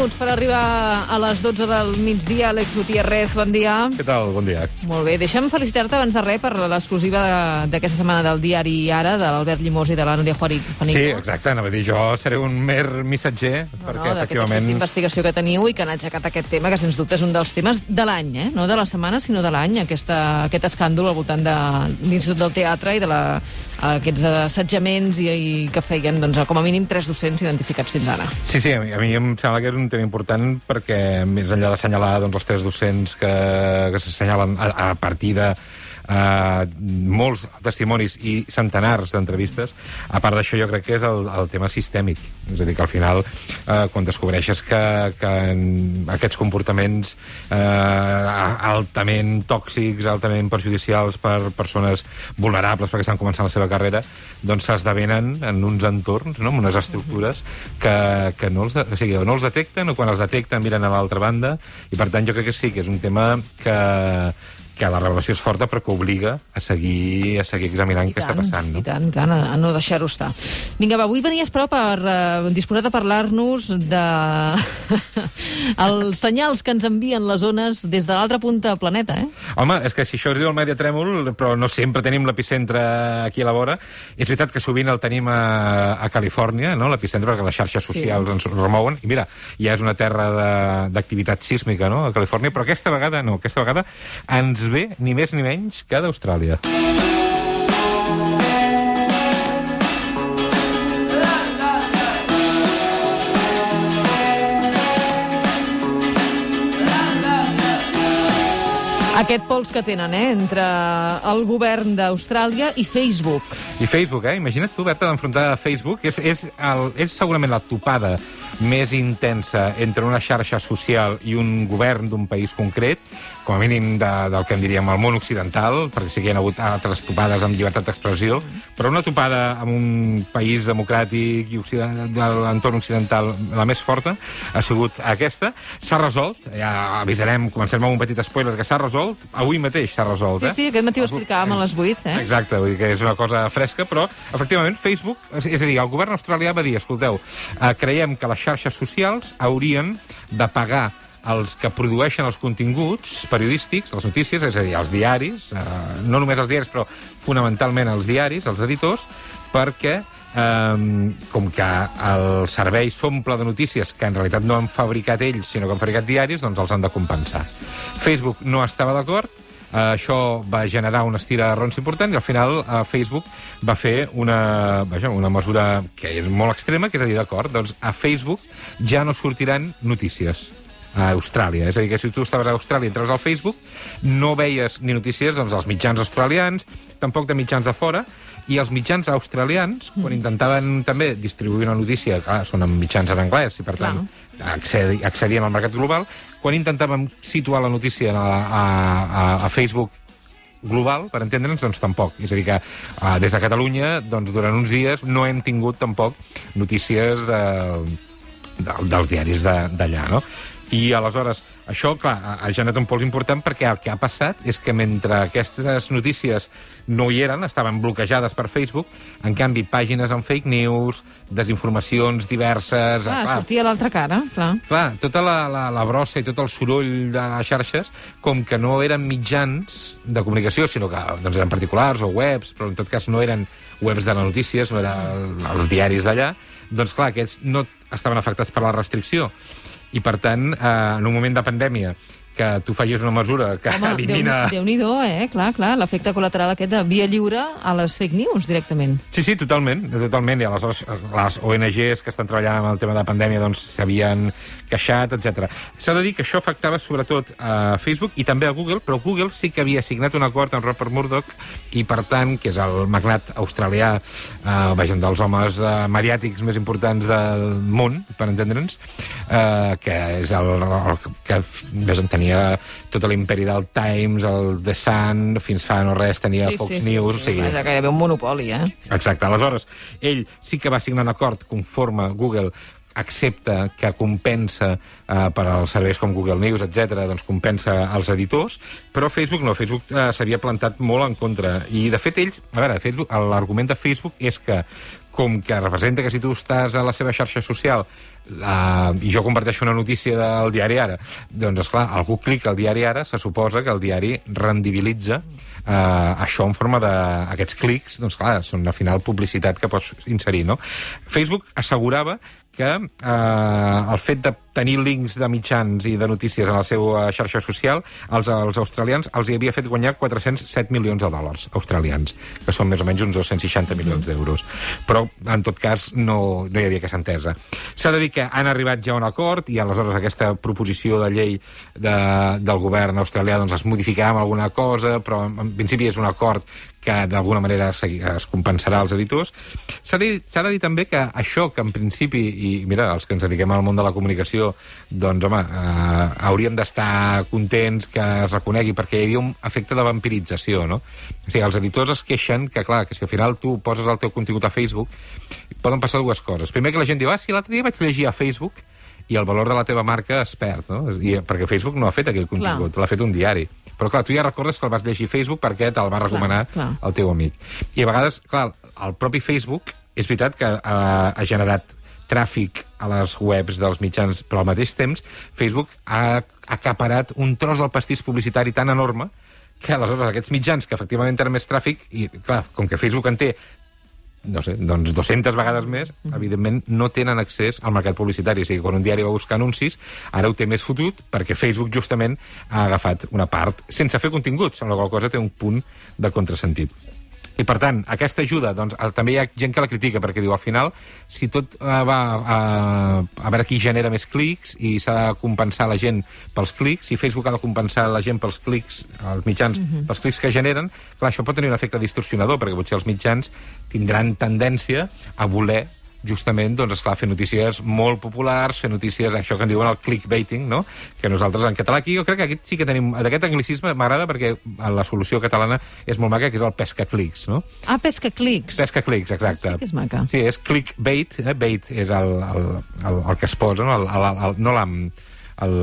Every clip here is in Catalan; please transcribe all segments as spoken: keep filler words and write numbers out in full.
minuts per arribar a les dotze del migdia. Àlex Gutiérrez, bon dia. Què tal? Bon dia. Molt bé. Deixa'm felicitar-te abans de res per l'exclusiva d'aquesta setmana del diari Ara, de l'Albert Llimós i de la Núria Juaric. Sí, exacte. Anava a dir, jo seré un mer missatger, no, perquè no, efectivament... investigació que teniu i que han aixecat aquest tema, que sens dubte és un dels temes de l'any, eh? No de la setmana, sinó de l'any, aquesta, aquest escàndol al voltant de l'Institut del Teatre i de la, aquests assetjaments i, i que feien, doncs, com a mínim tres docents identificats fins ara. Sí, sí, a mi, a mi em sembla que és un tema important perquè, més enllà d'assenyalar doncs, els tres docents que, que s'assenyalen a, a partir de Uh, molts testimonis i centenars d'entrevistes, a part d'això jo crec que és el, el tema sistèmic, és a dir, que al final uh, quan descobreixes que, que aquests comportaments uh, altament tòxics, altament perjudicials per persones vulnerables perquè estan començant la seva carrera, doncs s'esdevenen en uns entorns, no? En unes estructures que, que no, els de, o sigui, no els detecten, o quan els detecten miren a l'altra banda, i per tant jo crec que sí, que és un tema que que la revelació és forta però que obliga a seguir, a seguir examinant què està passant. No? I tant, i tant, a, a no deixar-ho estar. Vinga, va, avui venies, però, per uh, disposat a parlar-nos de els senyals que ens envien les ones des de l'altra punta del planeta, eh? Home, és que si això es diu el Medi Trèmol, però no sempre tenim l'epicentre aquí a la vora, és veritat que sovint el tenim a, a Califòrnia, no? L'epicentre, perquè les xarxes socials sí. ens remouen, i mira, ja és una terra d'activitat sísmica, no?, a Califòrnia, però aquesta vegada no, aquesta vegada ens ve ni més ni menys que d'Austràlia. Aquest pols que tenen, eh?, entre el govern d'Austràlia i Facebook. I Facebook, eh? Imagina't tu haver-te d'enfrontar a Facebook. És, és, el, és segurament la topada més intensa entre una xarxa social i un govern d'un país concret, com a mínim de, del que en diríem el món occidental, perquè sí que hi ha hagut altres topades amb llibertat d'expressió, però una topada amb un país democràtic i occident, de l'entorn occidental la més forta ha sigut aquesta. S'ha resolt, ja avisarem, comencem amb un petit spoiler, que s'ha resolt, avui mateix s'ha resolt. Sí, eh? sí, aquest matí ho explicàvem a les vuit, eh? Exacte, vull dir que és una cosa fresca, però efectivament Facebook, és a dir, el govern australià va dir, escolteu, eh, creiem que les xarxes socials haurien de pagar els que produeixen els continguts periodístics, les notícies, és a dir, els diaris, eh, no només els diaris, però fonamentalment els diaris, els editors, perquè eh, com que el servei s'omple de notícies que en realitat no han fabricat ells, sinó que han fabricat diaris, doncs els han de compensar. Facebook no estava d'acord, Uh, això va generar una estira de rons important i al final uh, Facebook va fer una, vaja, una mesura que és molt extrema, que és a dir, d'acord, doncs a Facebook ja no sortiran notícies a Austràlia. És a dir, que si tu estaves a Austràlia i entraves al Facebook, no veies ni notícies doncs, dels mitjans australians, tampoc de mitjans de fora, i els mitjans australians, quan intentaven també distribuir una notícia, clar, són en mitjans en anglès, i per tant accedi, accedien al mercat global, quan intentàvem situar la notícia a, a, a, a Facebook global, per entendre'ns, doncs tampoc. És a dir que uh, des de Catalunya, doncs durant uns dies no hem tingut tampoc notícies de, de, dels diaris d'allà, no? I aleshores, això, clar, ha generat un pols important perquè el que ha passat és que mentre aquestes notícies no hi eren, estaven bloquejades per Facebook, en canvi, pàgines amb fake news, desinformacions diverses... Ah, clar, sortia a l'altra cara, clar. Clar, tota la, la, la brossa i tot el soroll de les xarxes, com que no eren mitjans de comunicació, sinó que doncs, eren particulars o webs, però en tot cas no eren webs de les notícies, no eren els diaris d'allà, doncs clar, aquests no estaven afectats per la restricció. I, per tant, eh, en un moment de pandèmia, que tu facis una mesura que Home, elimina... Déu-n'hi-do, eh? Clar, clar, l'efecte col·lateral aquest de via lliure a les fake news, directament. Sí, sí, totalment, totalment. I aleshores les O N Ges que estan treballant amb el tema de pandèmia doncs s'havien queixat, etcètera. S'ha de dir que això afectava sobretot a Facebook i també a Google, però Google sí que havia signat un acord amb Rupert Murdoch i, per tant, que és el magnat australià, eh, vaja, dels homes eh, mediàtics més importants del món, per entendre'ns, eh, que és el, el que més en tenia tot l'imperi del Times, el The Sun, fins fa no res tenia sí, Fox sí, News... Sí, sí, o sigui... Vaja, que hi havia un monopoli, eh? Exacte. Aleshores, ell sí que va signar un acord conforme Google accepta que compensa eh, per als serveis com Google News, etcètera, doncs compensa als editors, però Facebook no, Facebook eh, s'havia plantat molt en contra. I, de fet, ells... A veure, l'argument de Facebook és que com que representa que si tu estàs a la seva xarxa social uh, i jo comparteixo una notícia del diari Ara, doncs, esclar, algú clica al diari Ara, se suposa que el diari rendibilitza uh, això en forma d'aquests clics, doncs clar, són al final publicitat que pots inserir, no? Facebook assegurava que eh, el fet de tenir links de mitjans i de notícies en la seva xarxa social, els, els australians els hi havia fet guanyar quatre-cents set milions de dòlars australians, que són més o menys uns dos-cents seixanta milions d'euros. Però, en tot cas, no, no hi havia aquesta entesa. S'ha de dir que han arribat ja a un acord i aleshores aquesta proposició de llei de, del govern australià doncs, es modificarà amb alguna cosa, però en principi és un acord que d'alguna manera es, es compensarà als editors. S'ha de, s'ha de dir també que això que en principi, i mira, els que ens dediquem al món de la comunicació, doncs home, eh, hauríem d'estar contents que es reconegui, perquè hi havia un efecte de vampirització, no? O sigui, els editors es queixen que, clar, que si al final tu poses el teu contingut a Facebook, poden passar dues coses. Primer, que la gent diu, ah, sí, l'altre dia vaig llegir a Facebook, i el valor de la teva marca es perd, no? I, perquè Facebook no ha fet aquell contingut, l'ha fet un diari. Però, clar, tu ja recordes que el vas llegir a Facebook perquè te'l va recomanar clar, clar. el teu amic. I a vegades, clar, el propi Facebook, és veritat que ha, ha generat tràfic a les webs dels mitjans, però al mateix temps Facebook ha acaparat un tros del pastís publicitari tan enorme que aleshores aquests mitjans que efectivament tenen més tràfic, i clar, com que Facebook en té no sé, doncs dues-centes vegades més, evidentment no tenen accés al mercat publicitari. O sigui, quan un diari va buscar anuncis, ara ho té més fotut perquè Facebook justament ha agafat una part sense fer continguts, amb la qual cosa té un punt de contrasentit. I, per tant, aquesta ajuda, doncs, també hi ha gent que la critica, perquè diu, al final, si tot uh, va a, a veure qui genera més clics i s'ha de compensar la gent pels clics, si Facebook ha de compensar la gent pels clics, els mitjans, uh-huh. pels clics que generen, clar, això pot tenir un efecte distorsionador, perquè potser els mitjans tindran tendència a voler justament, doncs, esclar, fer notícies molt populars, fer notícies, això que en diuen el clickbaiting, no? Que nosaltres en català aquí, jo crec que aquí sí que tenim, d'aquest anglicisme m'agrada perquè la solució catalana és molt maca, que és el pesca-clics, no? Ah, pesca-clics. Pesca-clics, exacte. Sí que és maca. Sí, és clickbait, eh? Bait és el, el, el, el que es posa, no? El, el, el, no l'am, el,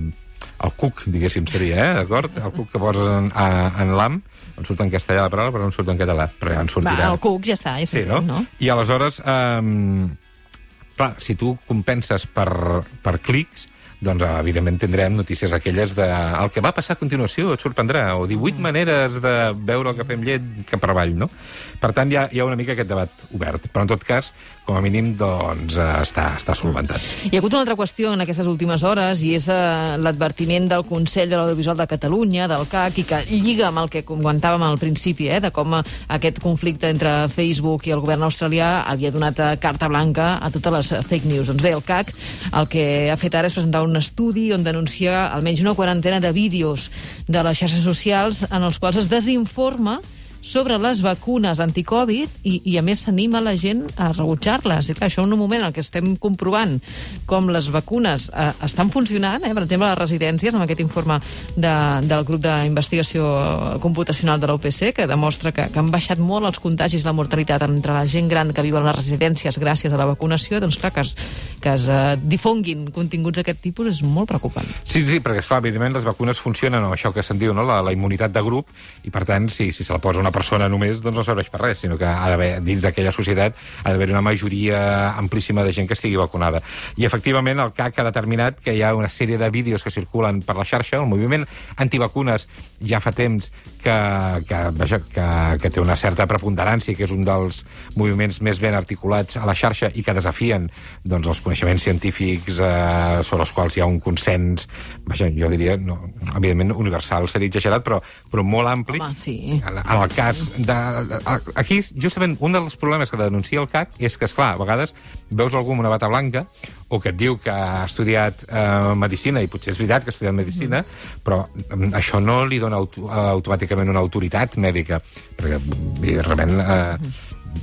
el cuc, diguéssim, seria, eh? D'acord? El cuc que poses en, a, en l'am, em surt en castellà la paraula, però no em surt en català. Però ja en sortirà. Va, el cuc ja està. És sí, no? no? I aleshores, eh, clar, si tu compenses per, per clics, doncs, evidentment, tindrem notícies aquelles de el que va passar a continuació, et sorprendrà, o divuit maneres de veure el cafè amb llet cap avall, no? Per tant, hi ha, hi ha una mica aquest debat obert. Però, en tot cas, com a mínim, doncs, està, està solventat. Hi ha hagut una altra qüestió en aquestes últimes hores, i és eh, l'advertiment del Consell de l'Audiovisual de Catalunya, del C A C, i que lliga amb el que comentàvem al principi, eh, de com aquest conflicte entre Facebook i el govern australià havia donat carta blanca a totes les fake news. Doncs bé, el C A C el que ha fet ara és presentar un estudi on denuncia almenys una quarantena de vídeos de les xarxes socials en els quals es desinforma sobre les vacunes anticovid i, i a més s'anima la gent a rebutjar-les. I clar, això en un moment en què estem comprovant com les vacunes eh, estan funcionant, eh, per exemple, a les residències, amb aquest informe de, del grup d'investigació computacional de l'U P C, que demostra que, que han baixat molt els contagis, la mortalitat entre la gent gran que viu a les residències gràcies a la vacunació, doncs clar, que es, que es eh, difonguin continguts d'aquest tipus és molt preocupant. Sí, sí, perquè esclar, evidentment les vacunes funcionen amb això que se'n diu, no? la, la immunitat de grup, i per tant, sí, si se la posa una persona només, doncs no serveix per res, sinó que ha d'haver, dins d'aquella societat, ha d'haver una majoria amplíssima de gent que estigui vacunada. I, efectivament, el C A C ha determinat que hi ha una sèrie de vídeos que circulen per la xarxa. El moviment antivacunes ja fa temps que, que, vaja, que, que té una certa preponderància, que és un dels moviments més ben articulats a la xarxa i que desafien doncs, els coneixements científics eh, sobre els quals hi ha un consens, vaja, jo diria, no, evidentment universal, seria exagerat, però, però molt ampli. Home, sí. En el cas de, de, aquí, justament, un dels problemes que denuncia el C A C és que, esclar, a vegades veus algú amb una bata blanca o que et diu que ha estudiat eh, medicina, i potser és veritat que ha estudiat medicina, mm. però això no li dona auto, automàticament una autoritat mèdica, perquè realment eh,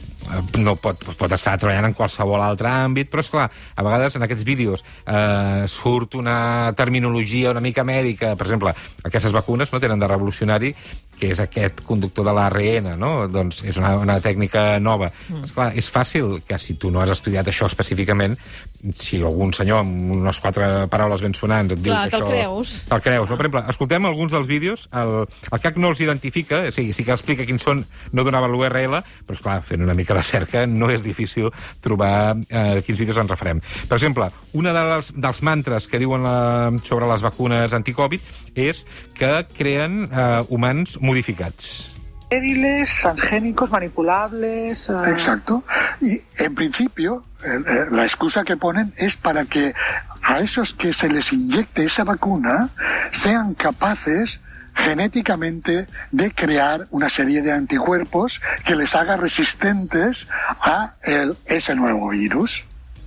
no pot, pot estar treballant en qualsevol altre àmbit, però, esclar, a vegades en aquests vídeos eh, surt una terminologia una mica mèdica. Per exemple, aquestes vacunes no tenen de revolucionari que és aquest conductor de l'A R N, no? Doncs és una, una tècnica nova. Mm. Esclar, és fàcil que si tu no has estudiat això específicament, si algun senyor amb unes quatre paraules ben sonants et diu Clar, que això... te'l creus. Te'l creus. No? Per exemple, escoltem alguns dels vídeos, el, el C A C no els identifica, o sigui, sí que explica quins són, no donava l'U R L, però esclar, fent una mica de cerca no és difícil trobar eh, quins vídeos ens referem. Per exemple, una dels, dels mantres que diuen la, sobre les vacunes anticovid és que creen eh, humans modificats. Débiles, transgénicos, manipulables... Uh... Exacto. Y en principio, eh, la excusa que ponen es para que a esos que se les inyecte esa vacuna sean capaces genéticamente de crear una serie de anticuerpos que les haga resistentes a el, ese nuevo virus.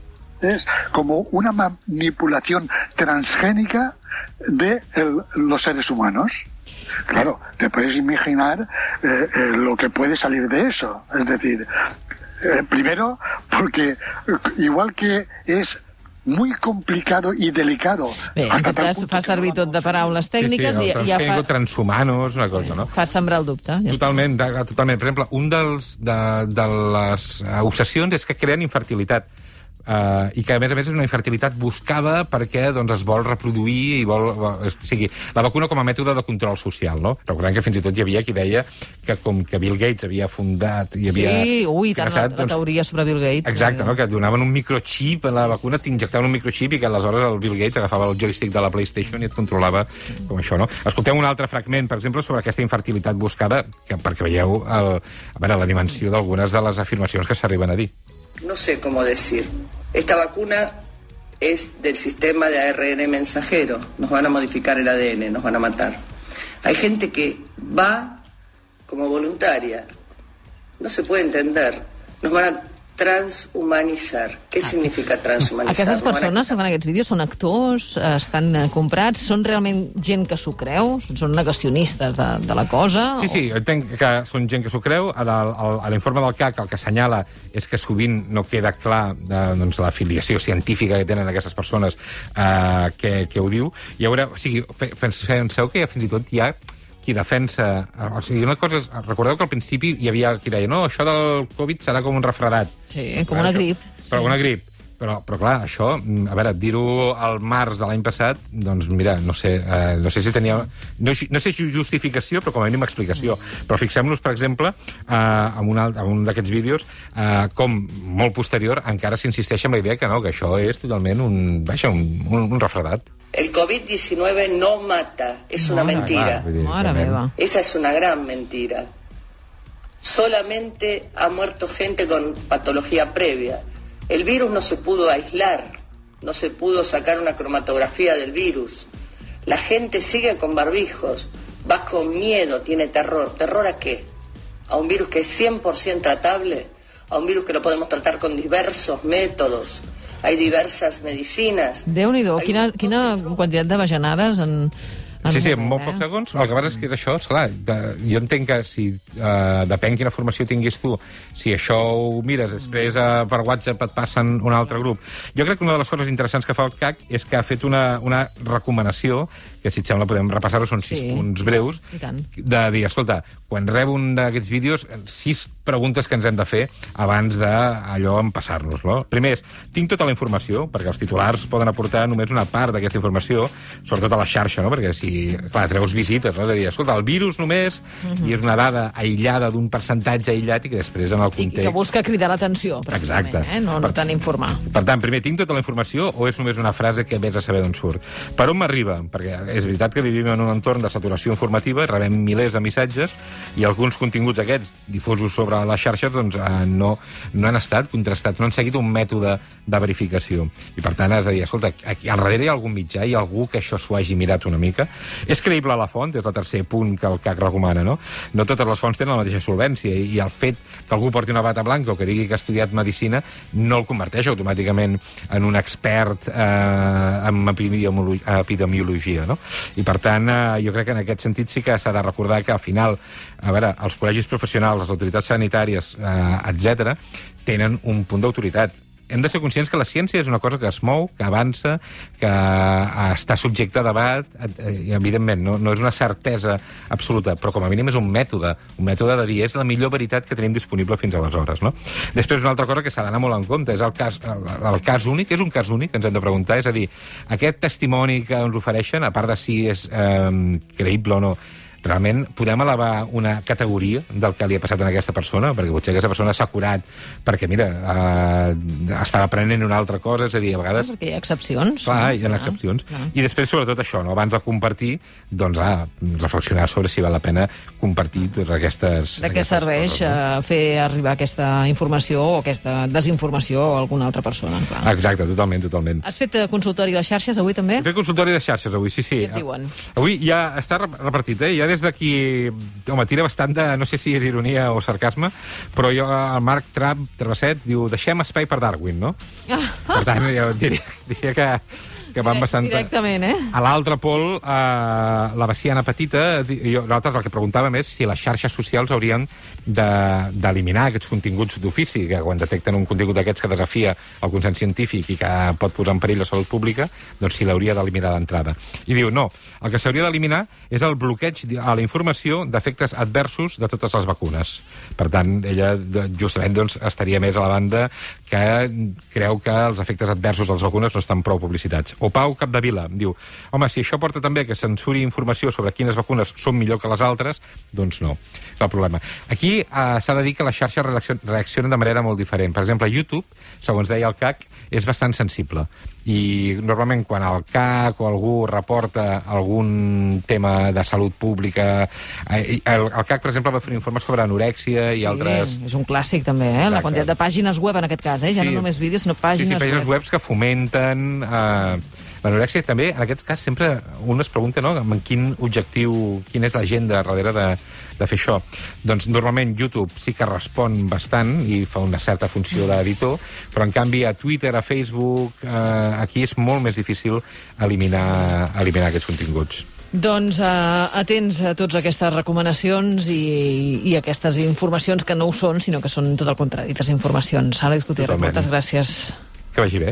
Es como una manipulación transgénica de el, los seres humanos. Claro, te puedes imaginar eh, eh, lo que puede salir de eso. Es decir, eh, primero, porque igual que es muy complicado y delicado. Bé, en tot cas, fa servir tot de paraules tècniques sí, sí, i ja fa... transhumanos, una cosa, no? Fa sembrar el dubte. Ja totalment, de, totalment. Per exemple, un dels, de, de les obsessions és que creen infertilitat. Uh, i que a més a més és una infertilitat buscada perquè doncs, es vol reproduir i vol, o sigui, la vacuna com a mètode de control social, no? Recordem que fins i tot hi havia qui deia que com que Bill Gates havia fundat i havia... Sí, ui, tant la, la teoria sobre Bill Gates. Exacte, no? Que et donaven un microchip a la vacuna, t'injectaven un microchip i que aleshores el Bill Gates agafava el joystick de la PlayStation i et controlava com això, no? Escolteu un altre fragment, per exemple, sobre aquesta infertilitat buscada, que, perquè veieu el, a veure, la dimensió d'algunes de les afirmacions que s'arriben a dir. No sé cómo decir. Esta vacuna es del sistema de A R N mensajero. Nos van a modificar el A D N, nos van a matar. Hay gente que va como voluntaria. No se puede entender. Nos van a transhumanizar. Què significa transhumanizar? Aquestes persones que fan aquests vídeos són actors, estan comprats, són realment gent que s'ho creu? Són negacionistes de, de la cosa? Sí, sí, entenc que són gent que s'ho creu. A l'informe del C A C el que assenyala és que sovint no queda clar de, doncs, l'afiliació científica que tenen aquestes persones eh, que, que ho diu. I a veure, o sigui, penseu que fins i tot hi ha qui defensa... O sigui, una cosa és... Recordeu que al principi hi havia qui deia no, això del Covid serà com un refredat. Sí, com una grip. Però una grip. Però, però clar, això, a veure, dir-ho al març de l'any passat, doncs mira, no sé, eh, no sé si tenia... No, no sé si justificació, però com a mínim explicació. Però fixem-nos, per exemple, eh, en un, en un d'aquests vídeos, eh, com molt posterior encara s'insisteix en la idea que no, que això és totalment un, vaja, un, un, un refredat. El COVID diecinueve no mata, es una mentira. Mare meva. Esa es una gran mentira. Solamente ha muerto gente con patología previa. El virus no se pudo aislar, no se pudo sacar una cromatografía del virus. La gente sigue con barbijos, va con miedo, tiene terror. ¿Terror a qué? ¿A un virus que es cien por ciento tratable? ¿A un virus que lo podemos tratar con diversos métodos? Hay diversas medicinas. Déu-n'hi-do, quina, quina quantitat de bajanades en... Sí, sí, en molt pocs segons. El que passa és que és això, esclar, de, jo entenc que si uh, depèn quina formació tinguis tu, si això ho mires, després uh, per WhatsApp et passen un altre grup. Jo crec que una de les coses interessants que fa el C A C és que ha fet una, una recomanació, que si et sembla podem repassar-ho, són sis sí. punts breus, de dir, escolta, quan rebo un d'aquests vídeos, sis preguntes que ens hem de fer abans d'allò empassar-nos-lo. Primer és, tinc tota la informació, perquè els titulars poden aportar només una part d'aquesta informació, sobretot a la xarxa, no? Perquè si, clar, treus visites, no? És a dir, escolta, el virus només, uh-huh. i és una dada aïllada d'un percentatge aïllat i que després en el context... I que busca cridar l'atenció, precisament, exacte. Eh? No, no per, tant informar. Per tant, primer, tinc tota la informació o és només una frase que vés a saber d'on surt? Per on m'arriba? Perquè és veritat que vivim en un entorn de saturació informativa, rebem milers de missatges i alguns continguts aquests difosos sobre les xarxes doncs, eh, no, no han estat contrastats, no han seguit un mètode de verificació. I per tant has de dir, escolta, aquí al darrere hi ha algun mitjà, hi ha algú que això s'ho hagi mirat una mica. És creïble la font, és el tercer punt que el C A C recomana, no? No totes les fonts tenen la mateixa solvència i el fet que algú porti una bata blanca o que digui que ha estudiat medicina no el converteix automàticament en un expert eh, en epidemiologia, epidemiologia, no? I per tant, eh, jo crec que en aquest sentit sí que s'ha de recordar que al final, a veure, els col·legis professionals, les autoritats sanitàries, eh, etcètera, tenen un punt d'autoritat. hem de ser conscients que la ciència és una cosa que es mou, que avança, que està subjecte a debat, i evidentment no, no és una certesa absoluta, però com a mínim és un mètode, un mètode de dir és la millor veritat que tenim disponible fins aleshores, no? Després, una altra cosa que s'ha d'anar molt en compte és el cas, el, el cas únic, és un cas únic que ens hem de preguntar, és a dir, aquest testimoni que ens ofereixen, a part de si és eh, creïble o no, realment podem elevar una categoria del que li ha passat a aquesta persona, perquè potser aquesta persona s'ha curat perquè, mira, eh, estava aprenent una altra cosa, és a dir, a vegades... Perquè hi ha excepcions. Clar, hi ha excepcions. Clar. I després, sobretot això, no? Abans de compartir, doncs, ah, reflexionar sobre si val la pena compartir totes aquestes... De què serveix coses, no? fer arribar aquesta informació o aquesta desinformació a alguna altra persona, clar. Exacte, totalment, totalment. Has fet consultori a les xarxes avui, també? He fet consultori de xarxes avui, sí, sí. Què et diuen? Avui ja està repartit, eh? Ja des d'aquí, home, tira bastant de, no sé si és ironia o sarcasme, però jo, el Marc Trab, Travesset, diu, deixem espai per Darwin, no? Ah. Per tant, jo diria, diria que que van bastant... Directament, eh? A l'altre pol, eh, la Baciana Petita, jo, nosaltres el que preguntàvem és si les xarxes socials haurien d'eliminar de, aquests continguts d'ofici, que quan detecten un contingut d'aquests que desafia el consens científic i que pot posar en perill la salut pública, doncs si l'hauria d'eliminar d'entrada. I diu, no, el que s'hauria d'eliminar és el bloqueig a la informació d'efectes adversos de totes les vacunes. Per tant, ella justament doncs, estaria més a la banda que creu que els efectes adversos de les vacunes no estan prou publicitats. O Pau Capdevila diu, home, si això porta també que censuri informació sobre quines vacunes són millor que les altres, doncs no, és el problema. Aquí eh, s'ha de dir que les xarxes reaccionen de manera molt diferent. Per exemple, YouTube, segons deia el C A C, és bastant sensible. I normalment quan el C A C o algú reporta algun tema de salut pública... Eh, el, el C A C, per exemple, va fer un informe sobre anorèxia i sí, altres... és un clàssic també, eh? Exacte. La quantitat de pàgines web en aquest cas, eh? Ja sí. No només vídeos, sinó pàgines, sí, sí, pàgines web. webs que fomenten... Eh, l'anorèxia també, en aquest cas, sempre un es pregunta, no?, en quin objectiu, quina és l'agenda darrere de, de fer això. Doncs normalment YouTube sí que respon bastant i fa una certa funció d'editor, però en canvi a Twitter, a Facebook, eh, aquí és molt més difícil eliminar, eliminar aquests continguts. Doncs uh, atents a totes aquestes recomanacions i, i aquestes informacions que no ho són, sinó que són tot el contrari, desinformacions. Àlex Gutiérrez, moltes gràcies. Que vagi bé.